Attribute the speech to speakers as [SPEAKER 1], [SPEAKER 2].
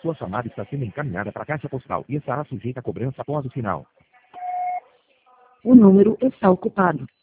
[SPEAKER 1] Sua chamada está sendo encaminhada para a caixa postal e estará sujeita a cobrança após o sinal.
[SPEAKER 2] O número está ocupado.